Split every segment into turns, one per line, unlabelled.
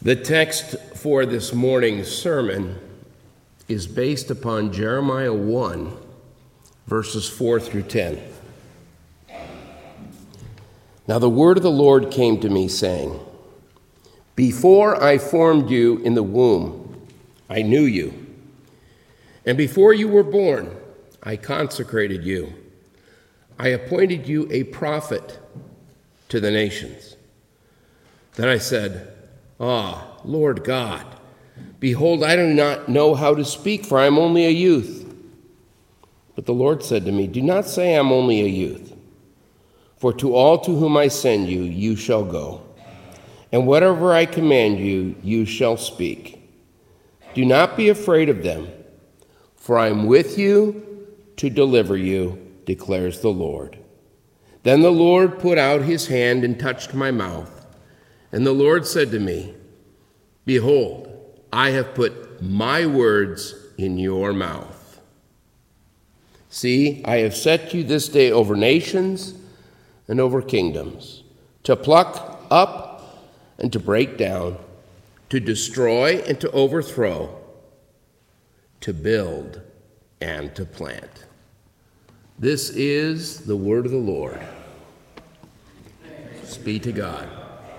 The text for this morning's sermon is based upon Jeremiah 1, verses 4 through 10. Now the word of the Lord came to me, saying, "Before I formed you in the womb, I knew you. And before you were born, I consecrated you. I appointed you a prophet to the nations." Then I said, Lord God, behold, I do not know how to speak, for I am only a youth. But the Lord said to me, "Do not say I am only a youth, for to all to whom I send you, you shall go. And whatever I command you, you shall speak. Do not be afraid of them, for I am with you to deliver you, declares the Lord." Then the Lord put out his hand and touched my mouth. And the Lord said to me, "Behold, I have put my words in your mouth. See, I have set you this day over nations and over kingdoms, to pluck up and to break down, to destroy and to overthrow, to build and to plant." This is the word of the Lord. Thanks be to God.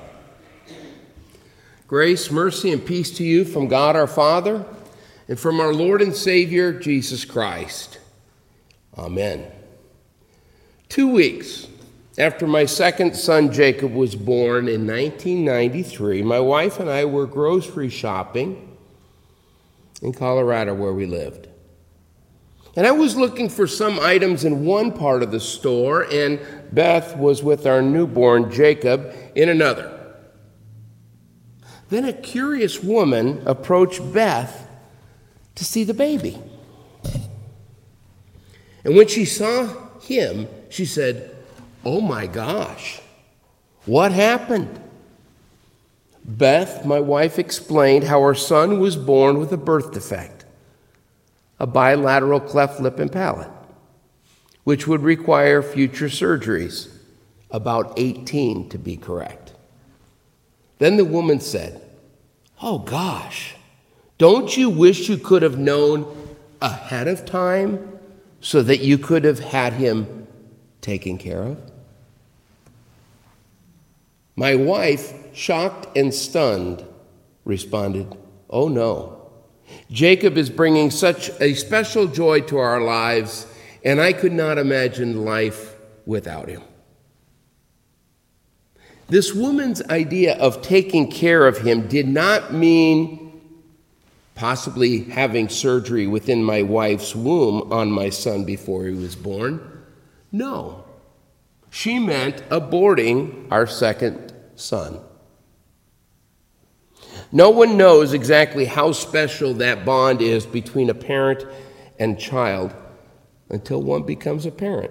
Grace, mercy, and peace to you from God our Father and from our Lord and Savior, Jesus Christ. Amen. 2 weeks after my second son, Jacob, was born in 1993, my wife and I were grocery shopping in Colorado where we lived. And I was looking for some items in one part of the store, and Beth was with our newborn, Jacob, in another. Then a curious woman approached Beth to see the baby. And when she saw him, she said, "Oh my gosh, what happened?" Beth, my wife, explained how our son was born with a birth defect, a bilateral cleft lip and palate, which would require future surgeries, about 18 to be correct. Then the woman said, "Oh gosh, don't you wish you could have known ahead of time so that you could have had him taken care of?" My wife, shocked and stunned, responded, "Oh no. Jacob is bringing such a special joy to our lives, and I could not imagine life without him." This woman's idea of taking care of him did not mean possibly having surgery within my wife's womb on my son before he was born. No, she meant aborting our second son. No one knows exactly how special that bond is between a parent and child until one becomes a parent.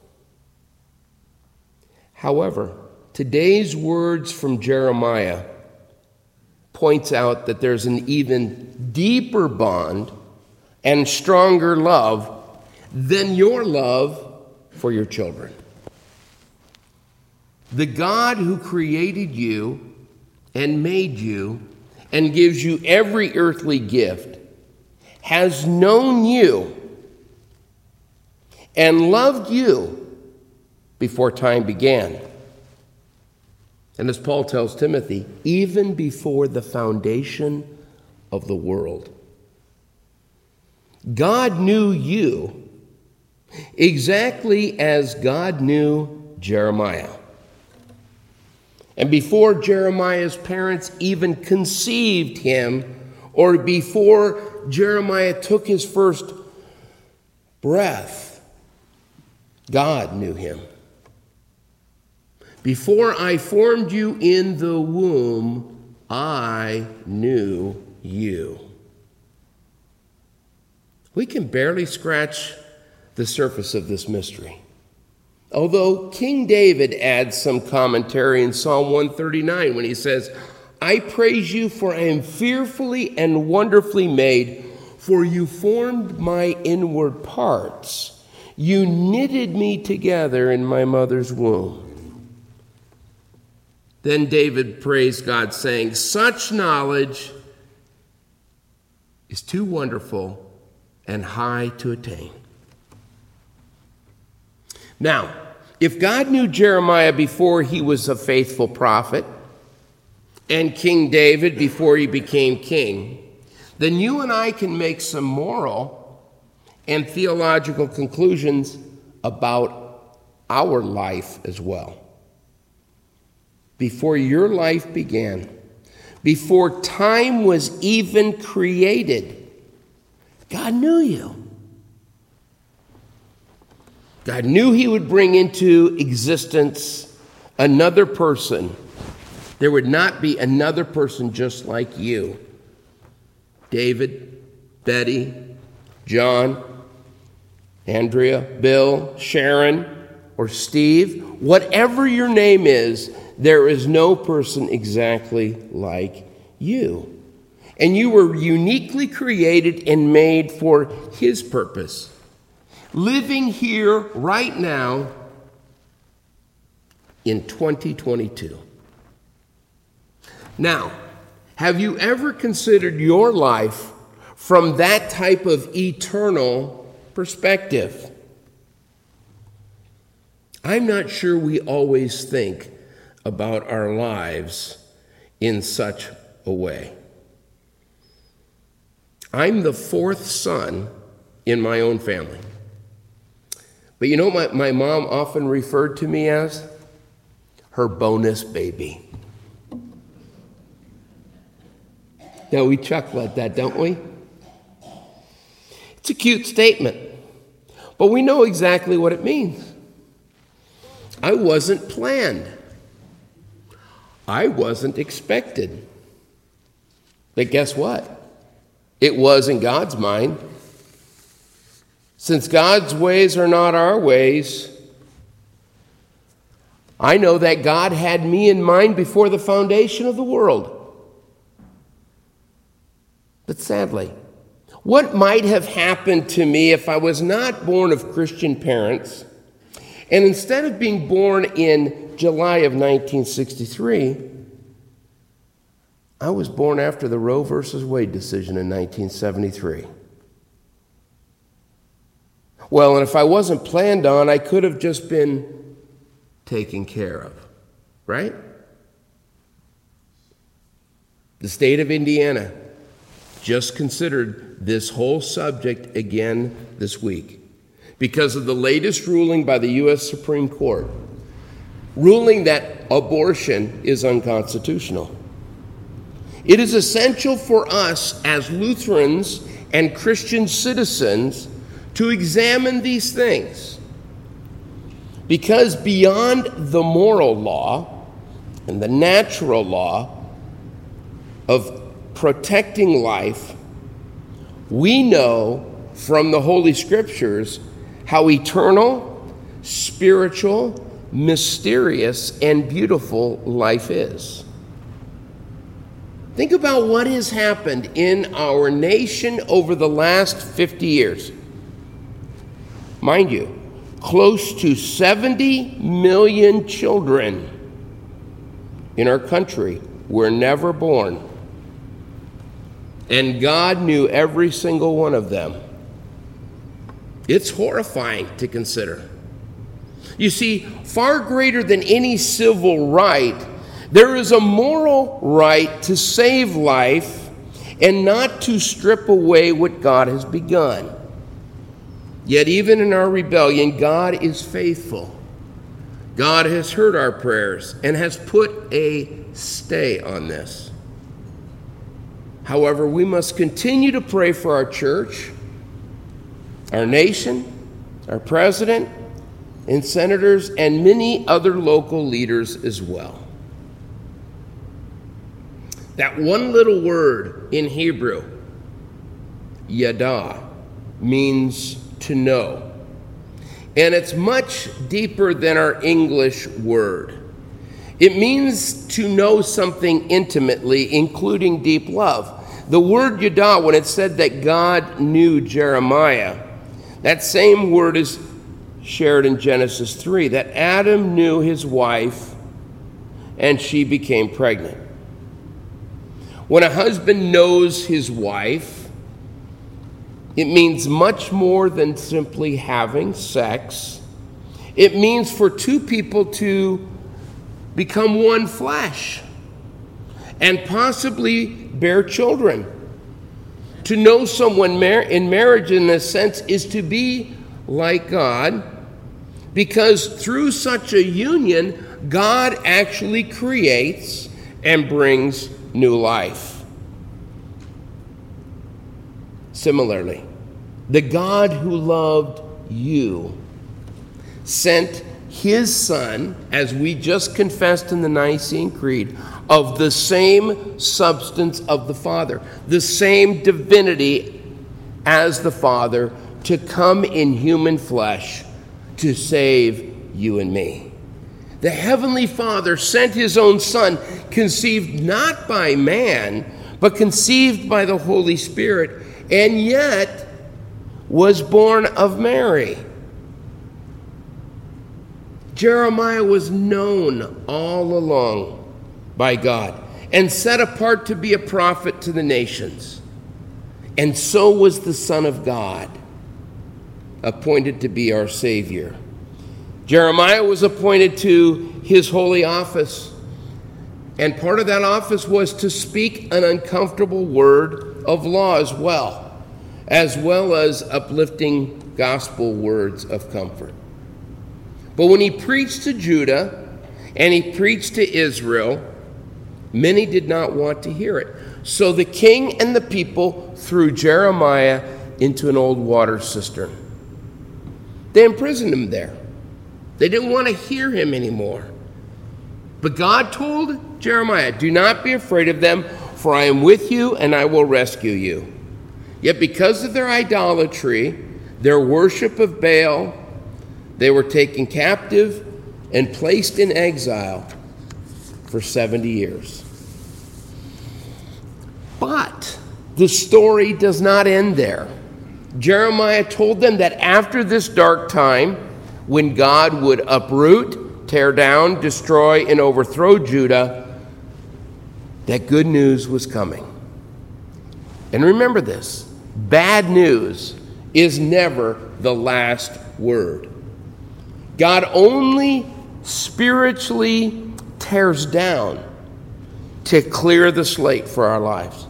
However, today's words from Jeremiah points out that there's an even deeper bond and stronger love than your love for your children. The God who created you and made you and gives you every earthly gift has known you and loved you before time began. And as Paul tells Timothy, even before the foundation of the world. God knew you exactly as God knew Jeremiah. And before Jeremiah's parents even conceived him, or before Jeremiah took his first breath, God knew him. "Before I formed you in the womb, I knew you." We can barely scratch the surface of this mystery. Although King David adds some commentary in Psalm 139 when he says, "I praise you, for I am fearfully and wonderfully made, for you formed my inward parts. You knitted me together in my mother's womb." Then David praised God, saying, "Such knowledge is too wonderful and high to attain." Now, if God knew Jeremiah before he was a faithful prophet, and King David before he became king, then you and I can make some moral and theological conclusions about our life as well. Before your life began, before time was even created, God knew you. God knew he would bring into existence another person. There would not be another person just like you. David, Betty, John, Andrea, Bill, Sharon, or Steve, whatever your name is, there is no person exactly like you. And you were uniquely created and made for his purpose. Living here right now in 2022. Now, have you ever considered your life from that type of eternal perspective? I'm not sure we always think about our lives in such a way. I'm the fourth son in my own family. But you know what my mom often referred to me as? Her bonus baby. Now, we chuckle at that, don't we? It's a cute statement, but we know exactly what it means. I wasn't planned. I wasn't expected. But guess what? It was in God's mind. Since God's ways are not our ways, I know that God had me in mind before the foundation of the world. But sadly, what might have happened to me if I was not born of Christian parents, and instead of being born in July of 1963, I was born after the Roe versus Wade decision in 1973? Well, and if I wasn't planned on, I could have just been taken care of, right? The state of Indiana just considered this whole subject again this week because of the latest ruling by the U.S. Supreme Court, ruling that abortion is unconstitutional. It is essential for us as Lutherans and Christian citizens to examine these things, because beyond the moral law and the natural law of protecting life, we know from the Holy Scriptures how eternal, spiritual, mysterious, and beautiful life is. Think about what has happened in our nation over the last 50 years. Mind you, close to 70 million children in our country were never born. And God knew every single one of them. It's horrifying to consider. You see, far greater than any civil right, there is a moral right to save life and not to strip away what God has begun. Yet even in our rebellion, God is faithful. God has heard our prayers and has put a stay on this. However, we must continue to pray for our church, our nation, our president, and senators, and many other local leaders as well. That one little word in Hebrew, yada, means to know. And it's much deeper than our English word. It means to know something intimately, including deep love. The word yada, when it said that God knew Jeremiah, that same word is shared in Genesis 3, that Adam knew his wife and she became pregnant. When a husband knows his wife, it means much more than simply having sex. It means for two people to become one flesh and possibly bear children. To know someone in marriage, in a sense, is to be like God, because through such a union, God actually creates and brings new life. Similarly, the God who loved you sent his Son, as we just confessed in the Nicene Creed, of the same substance of the Father, the same divinity as the Father, to come in human flesh to save you and me. The Heavenly Father sent his own Son, conceived not by man, but conceived by the Holy Spirit, and yet was born of Mary. Jeremiah was known all along by God and set apart to be a prophet to the nations. And so was the Son of God, appointed to be our Savior. Jeremiah was appointed to his holy office, and part of that office was to speak an uncomfortable word of law as well as uplifting gospel words of comfort. But when he preached to Judah and he preached to Israel, many did not want to hear it. So the king and the people threw Jeremiah into an old water cistern. They imprisoned him there. They didn't want to hear him anymore. But God told Jeremiah, "Do not be afraid of them, for I am with you and I will rescue you." Yet because of their idolatry, their worship of Baal, they were taken captive and placed in exile for 70 years. But the story does not end there. Jeremiah told them that after this dark time, when God would uproot, tear down, destroy, and overthrow Judah, that good news was coming. And remember this, bad news is never the last word. God only spiritually tears down to clear the slate for our lives.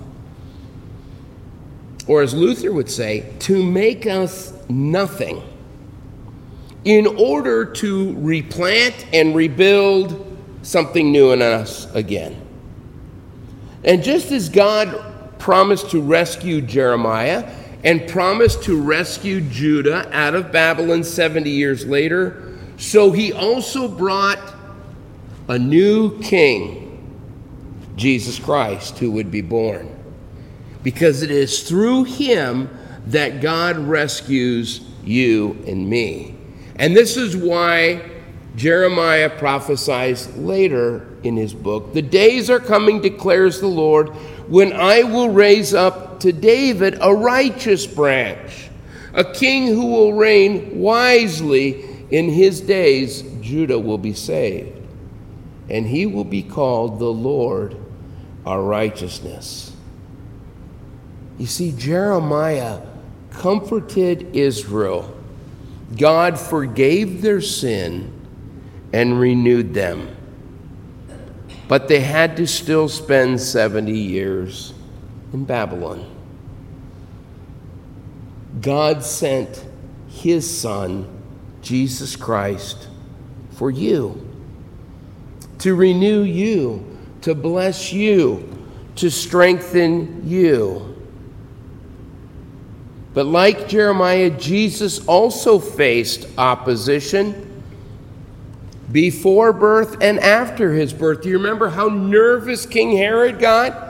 Or as Luther would say, to make us nothing in order to replant and rebuild something new in us again. And just as God promised to rescue Jeremiah and promised to rescue Judah out of Babylon 70 years later, so he also brought a new king, Jesus Christ, who would be born. Because it is through him that God rescues you and me. And this is why Jeremiah prophesies later in his book, "The days are coming, declares the Lord, when I will raise up to David a righteous branch, a king who will reign wisely. In his days, Judah will be saved, and he will be called the Lord our righteousness." You see, Jeremiah comforted Israel. God forgave their sin and renewed them. But they had to still spend 70 years in Babylon. God sent his Son, Jesus Christ, for you, to renew you, to bless you, to strengthen you. But like Jeremiah, Jesus also faced opposition before birth and after his birth. Do you remember how nervous King Herod got?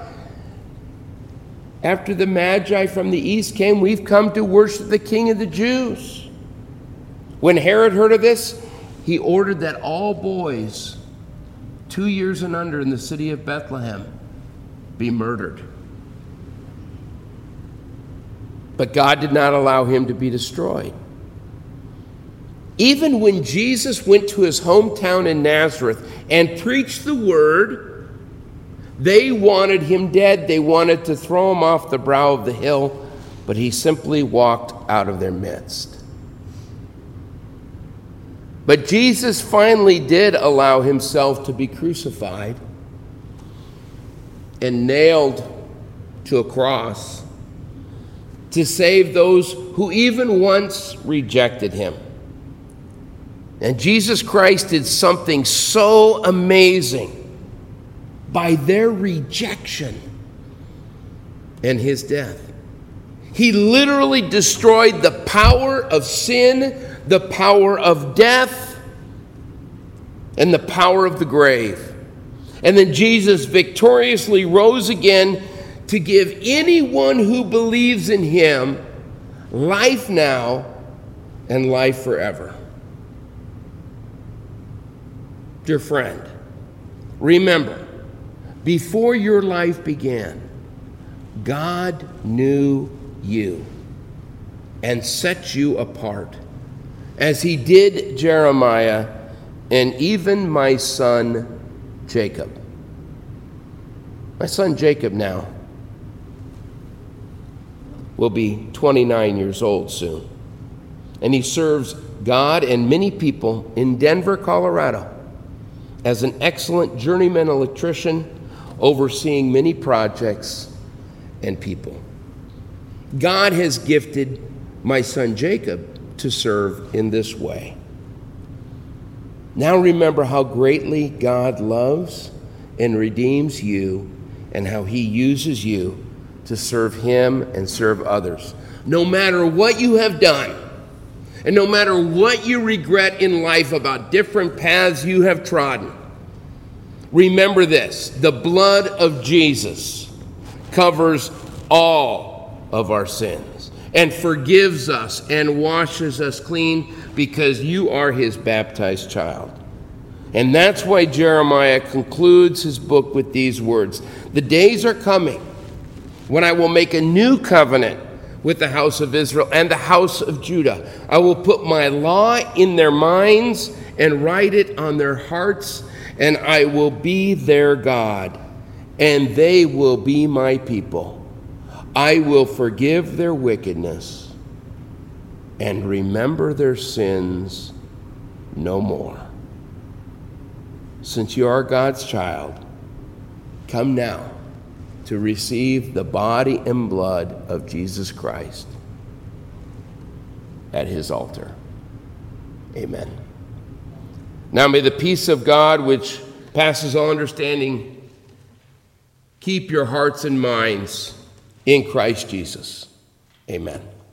After the Magi from the east came, "We've come to worship the King of the Jews." When Herod heard of this, he ordered that all boys 2 years and under in the city of Bethlehem be murdered. But God did not allow him to be destroyed. Even when Jesus went to his hometown in Nazareth and preached the word, they wanted him dead. They wanted to throw him off the brow of the hill, but he simply walked out of their midst. But Jesus finally did allow himself to be crucified and nailed to a cross to save those who even once rejected him. And Jesus Christ did something so amazing by their rejection and his death. He literally destroyed the power of sin, the power of death, and the power of the grave. And then Jesus victoriously rose again to give anyone who believes in him life now and life forever. Dear friend, remember, before your life began, God knew you and set you apart, as he did Jeremiah and even my son Jacob. My son Jacob now will be 29 years old soon, and he serves God and many people in Denver, Colorado, as an excellent journeyman electrician, overseeing many projects and people. God has gifted my son Jacob to serve in this way. Now remember how greatly God loves and redeems you, and how he uses you to serve him and serve others. No matter what you have done, and no matter what you regret in life about different paths you have trodden, remember this: the blood of Jesus covers all of our sins and forgives us and washes us clean, because you are his baptized child. And that's why Jeremiah concludes his book with these words: the days are coming when I will make a new covenant with the house of Israel and the house of Judah. I will put my law in their minds and write it on their hearts, and I will be their God, and they will be my people. I will forgive their wickedness and remember their sins no more. Since you are God's child, come now to receive the body and blood of Jesus Christ at his altar. Amen. Now may the peace of God, which passes all understanding, keep your hearts and minds in Christ Jesus. Amen.